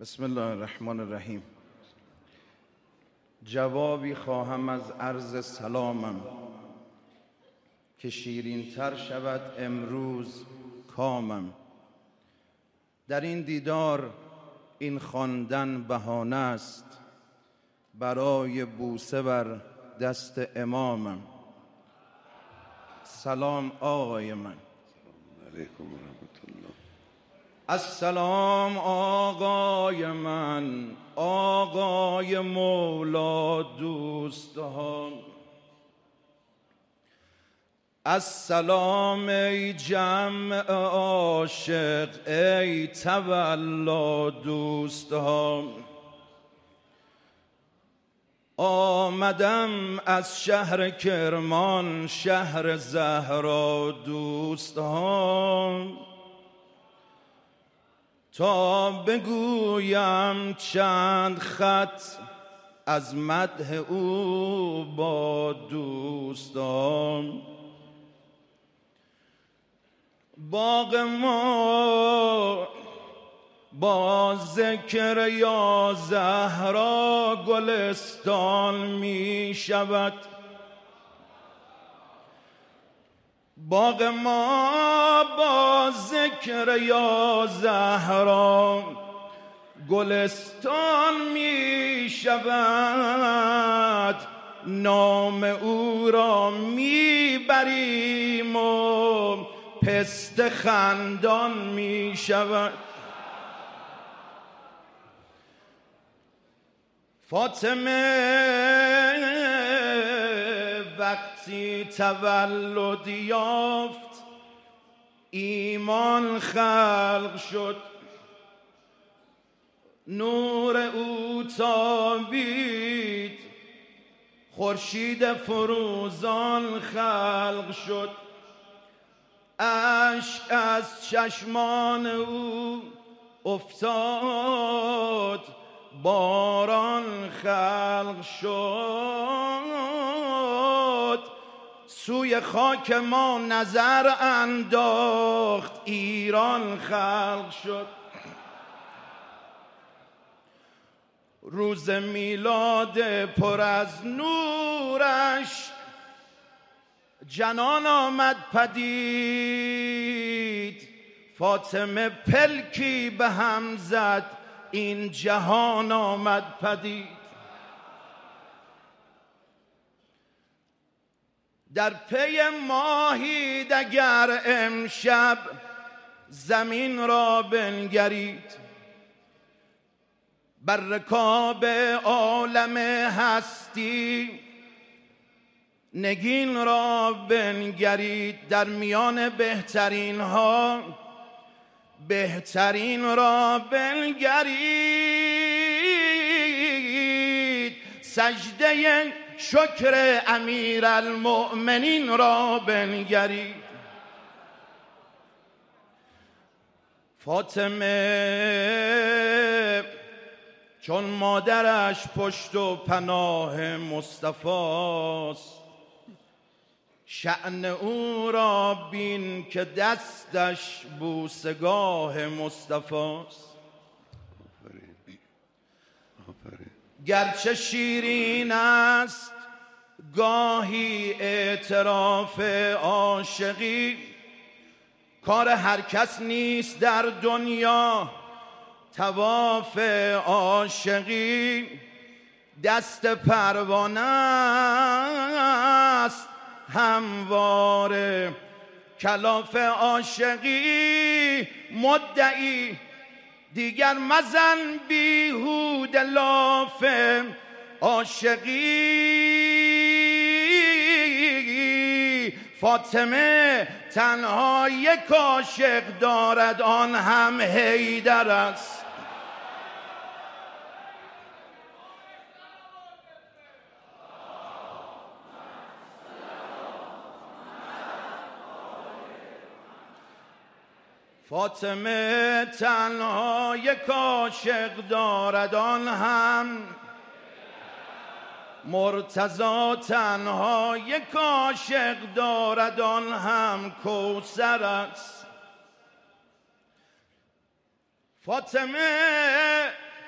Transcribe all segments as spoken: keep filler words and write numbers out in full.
بسم الله الرحمن الرحیم. جوابی خواهم از عرض سلامم که شیرین تر شود امروز کامم. در این دیدار این خواندن بهانه است، برای بوسه بر دست امامم. سلام آقای من. علیکم و رحمت الله. السلام آقای من، آقای مولا دوستان. السلام ای جمع عاشق، ای تولا دوستان. آمدم از شهر کرمان، شهر زهرا دوستان، تا بگویم چند خط از مدح او با دوستان. باغ ما با ذکر یا زهرا گلستان می شود. باغ ما با ذکر یا زهرا گلستان می شود. نام او را می بریم و پسته خندان می شود. فاطمه وقتی تولد یافت، ایمان خلق شد. نور او تابید، خورشید فروزان خلق شد. اشک از چشمان او افتاد، باران خلق شد. سوی خاک ما نظر انداخت، ایران خلق شد. روز میلاد پر از نورش، جنان آمد پدید. فاطمه پلکی به هم زد، این جهان آمد پدید. در پی ماهی دگر امشب، زمین را بنگرید. بر رکاب عالم هستی، نگین را بنگرید. در میان بهترین ها، بهترین را بنگرید. سجده شکر امیرالمؤمنین را بنگرید. فاطمه چون مادرش پشت و پناه مصطفی است، شأن او را بین که دستش بوسگاه مصطفی است. گرچه شیرین است گاهی اعتراف عاشقی، کار هر کس نیست در دنیا طواف عاشقی. دست پروانه است همواره کلاف عاشقی. مدعی دیگر مزن بیهوده لاف عاشقی. فاطمه تنها یک عاشق دارد، آن هم حیدر است. فاطمه تنها یک عاشق دارد، آن هم مرتضی. تنها یک عاشق دارد، آن هم کوثر است. فاطمه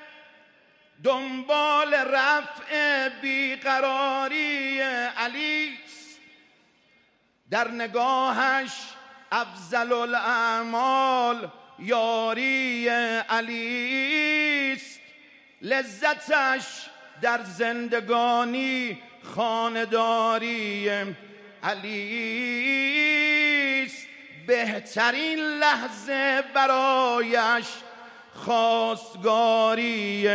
دنبال رفع بیقراری علیست، در نگاهش افضل الاعمال یاری علیست، لذتش در زندگانی خانداری علیست، بهترین لحظه برایش خواستگاری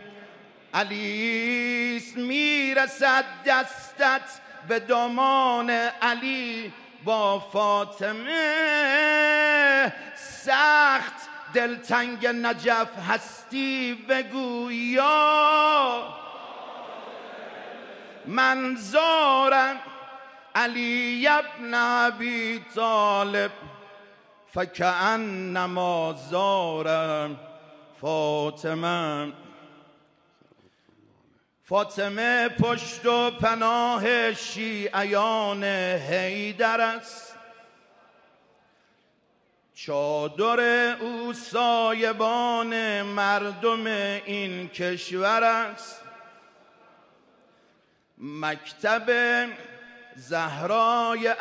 علیست. میرسد دستت به دامان علی با فاطمه، سخت دلتنگ نجف هستی بگو یا من زارم علی ابن ابی طالب فکأنما زارم فاطمه. فاطمه پشت و پناه شیعیان حیدر است، چادر او سایبان مردم این کشور است. مکتب زهرای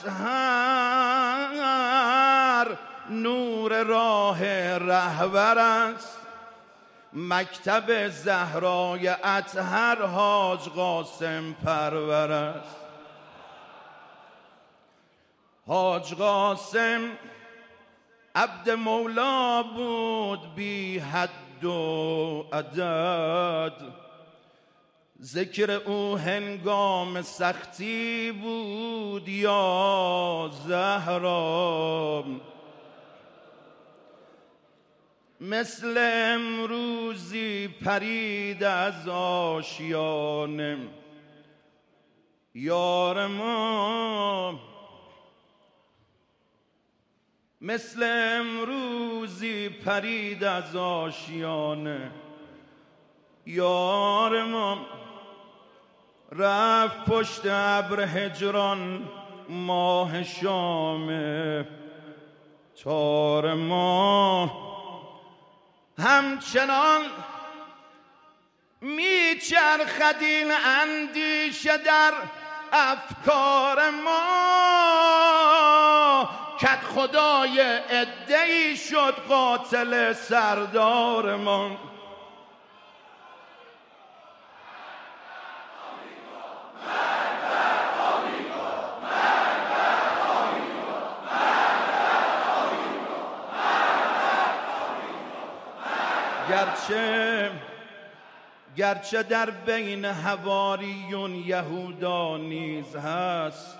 اطهر نور راه رهبر است. مکتب زهرای اطهر حاج قاسم پرور است. حاج قاسم عبد مولا بود بی حد و عدد، ذکر او هنگام سختی بود یا زهرا. مثل امروزی پرید از آشیانه یار ما، مثل امروزی پرید از آشیانه یار ما. رفت پشت ابر هجران ماه شامه، تار ما همچنان میچرخد این اندیشه در افکار ما، کد خدای عده‌ای شد قاتل سردار ما. گرچه گرچه در بین حواریون یهودا نیز هست،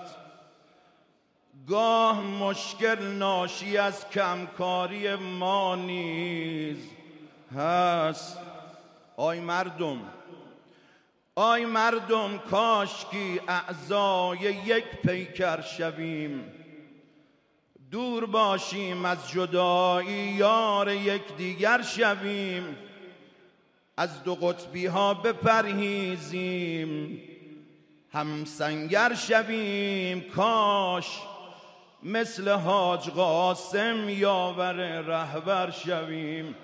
گاه مشکل ناشی از کمکاری ما نیز هست. آی مردم، آی مردم، کاشکی اعضای یک پیکر شویم، دور باشیم از جدایی یار یک دیگر شویم، از دو قطبی ها بپرهیزیم هم سنگر شویم. کاش مثل حاج قاسم یاور رهبر شویم.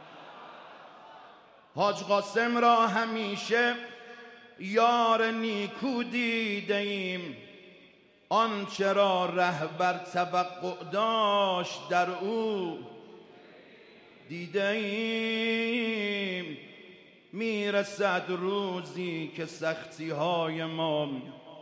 حاج قاسم را همیشه یار نیکو دیده ایم، آنچه را رهبر توقع داشت در او دیده ایم. میرسد روزی که سختی های ما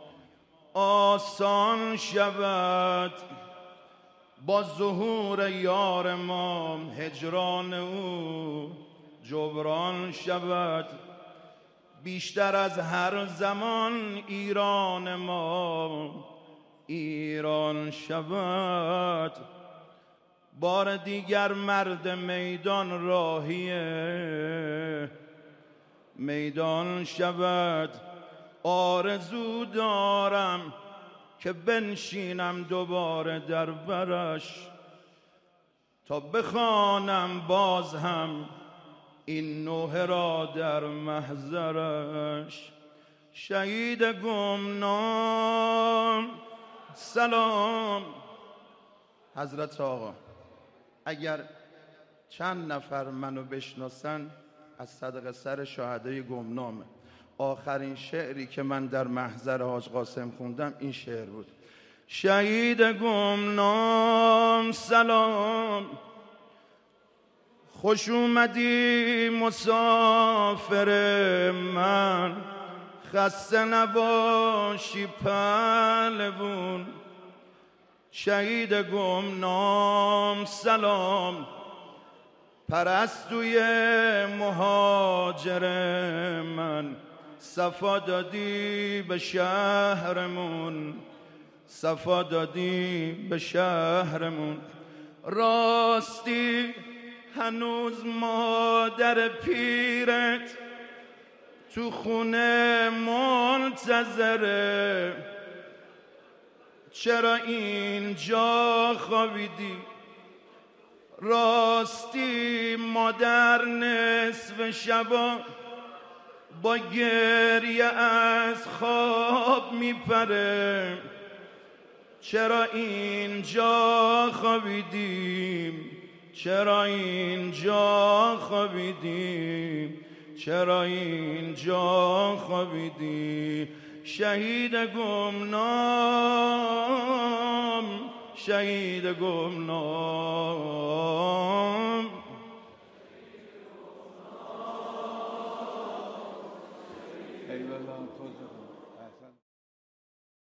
آسان شود، با ظهور یار ما هجران او جبران شود. بیشتر از هر زمان ایران ما ایران شود. بار دیگر مرد میدان راهی میدان شود. آرزو دارم که بنشینم دوباره در برش، تا بخوانم باز هم این نوحه را در محضرش. شهید گمنام سلام. حضرت آقا، اگر چند نفر منو بشناسن از صدق سر شهدای گمنامه. آخرین شعری که من در محضر حاج قاسم خوندم این شعر بود: شهید گمنام سلام، خوش اومدی مسافر من، خسته نباشی پهلوون. شهید گمنام سلام، پرستوی مهاجر من، صفا دادی به شهرمون، صفا دادی به شهرمون. راستی هنوز مادر پیرت تو خونه منتظره، چرا اینجا خوابیدی؟ راستی مادر نصف شبا با گریه از خواب میپره، چرا اینجا خوابیدیم؟ چرا اینجا خوابیدیم؟ چرا اینجا خوابیدیم؟ شهید گمنام، شهید گمنام. ایوالله خود